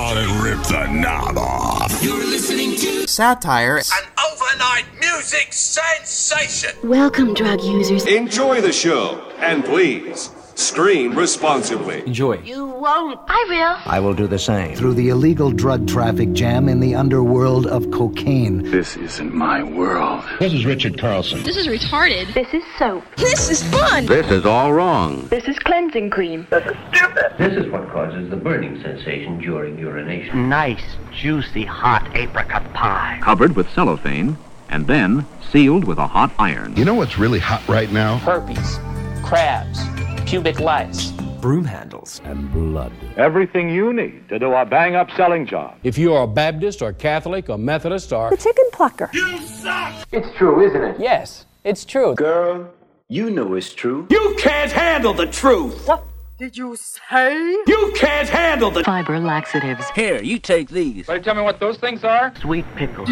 out and rip the knob off. You're listening to satire, an overnight music sensation. Welcome, drug users. Enjoy the show, and please, scream responsibly. enjoy. You won't. I will. I will do the same. Through the illegal drug traffic jam in the underworld of cocaine. This isn't my world. This is Richard Carlson. This is retarded. This is soap. This is fun. This is all wrong. This is cleansing cream. This is stupid. This is what causes the burning sensation during urination. Nice, juicy, hot apricot pie. Covered with cellophane and then sealed with a hot iron. You know what's really hot right now? Herpes, crabs, pubic lice, Broom handles And blood. Everything you need to do a bang-up selling job. If you are a Baptist or Catholic or Methodist or... The chicken plucker. You suck. It's true, isn't it? Yes, it's true. Girl, you know it's true. You can't handle the truth. What did you say? You can't handle the Fiber laxatives. Here, you take these. Tell me what those things are? Sweet pickles.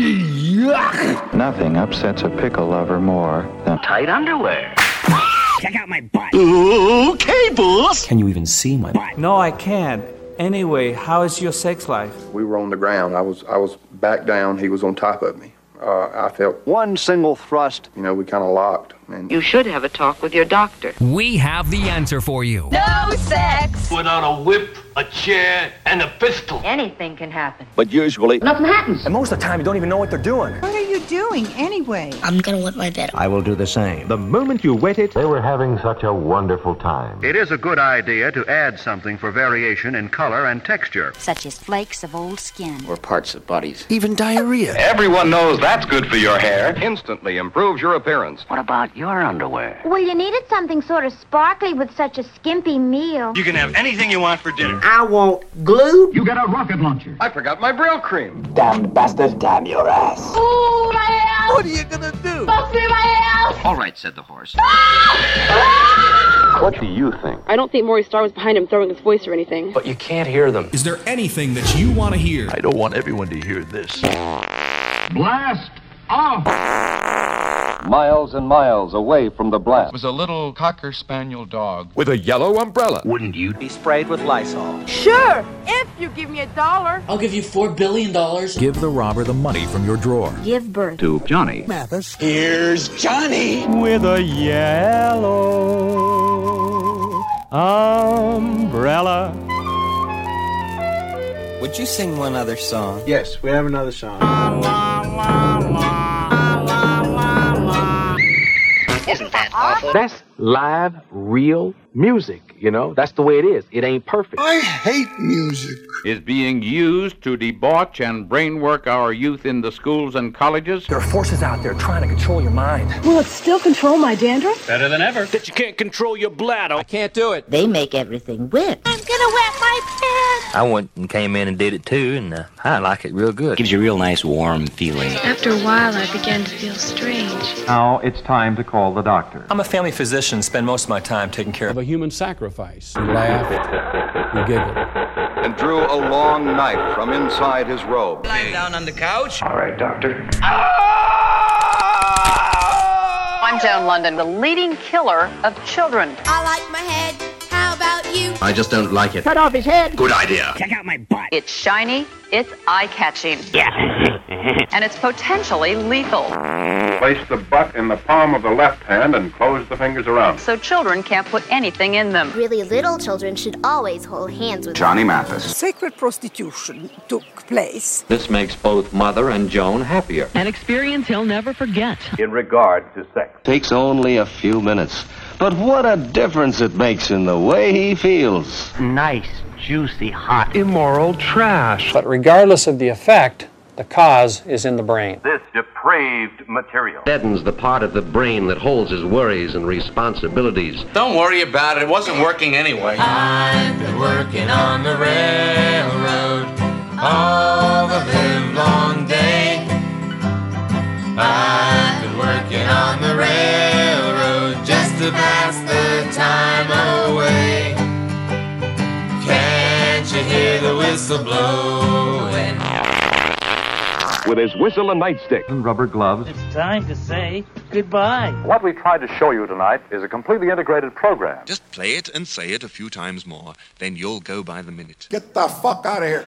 Nothing upsets a pickle lover more than Tight underwear. Check out my butt. Okay, boss. Can you even see my butt? No, I can't. Anyway, how is your sex life? we were on the ground. I was back down. He was on top of me. I felt one single thrust. We kind of locked. And You should have a talk with your doctor. We have the answer for you. No sex. Without a whip, a chair, and a pistol. Anything can happen. But usually, Nothing happens. And most of the time, you don't even know what they're doing. What are you doing anyway? I'm gonna wet my bed. I will do the same. The moment you wet it, They were having such a wonderful time. It is a good idea to add something for variation in color and texture. Such as flakes of old skin. Or parts of bodies. Even diarrhea. Everyone knows that's good for your hair. Instantly improves your appearance. What about your underwear? Well, you needed something sort of sparkly with such a skimpy meal. You can have anything you want for dinner. I want glue. You got a rocket launcher. I forgot my Brill cream. Damn bastard, damn your ass. Oh, my ass. What are you gonna do? Bust me my ass. All right, said the horse. What do you think? I don't think Maury Starr was behind him throwing his voice or anything. But you can't hear them. Is there anything that you want to hear? I don't want everyone to hear this. Blast off! Miles and miles away from the blast was a little Cocker Spaniel dog. with a yellow umbrella. Wouldn't you? Be sprayed with Lysol. Sure, if you give me $1. I'll give you $4 billion. Give the robber the money from your drawer. Give birth. To Johnny. Mathis. Here's Johnny. With a yellow umbrella. Would you sing one other song? Yes, we have another song. Isn't that awful? That's live, real music, That's the way it is. It ain't perfect. I hate music. Is being used to debauch and brainwork our youth in the schools and colleges. There are forces out there trying to control your mind. Will it still control my dandruff? Better than ever. That you can't control your bladder. I can't do it. They make everything wet. I'm gonna wet my pants. I went and came in and did it too, and I like it real good. Gives you a real nice warm feeling. After a while, I began to feel strange. Now it's time to call the doctor. I'm a family physician, spend most of my time taking care Of a human sacrifice. You laugh, you giggle. And drew a long knife from inside his robe. Lying down on the couch. All right, doctor. I'm Joan London, the leading killer of children. I like my head. How about you? I just don't like it. Cut off his head. Good idea. Check out my butt. It's shiny, it's eye-catching. Yeah. And it's potentially lethal. Place the butt in the palm of the left hand and close the fingers around. So children can't put anything in them. Really little children should always hold hands with Johnny Mathis. Sacred prostitution took place. This makes both Mother and Joan happier. An experience he'll never forget. In regard to sex. Takes only a few minutes, but what a difference it makes in the way he feels. Nice, juicy, hot. immoral trash. But regardless of the effect, the cause is in the brain. This depraved material Deadens the part of the brain that holds his worries and responsibilities. Don't worry about it. It wasn't working anyway. I've been working on the railroad all the live long day. I've been working on the railroad just to pass the time away. Can't you hear the whistle blowing? with his whistle and nightstick and rubber gloves. It's time to say goodbye. What we tried to show you tonight is a completely integrated program. Just play it and say it a few times more, then you'll go by the minute. Get the fuck out of here.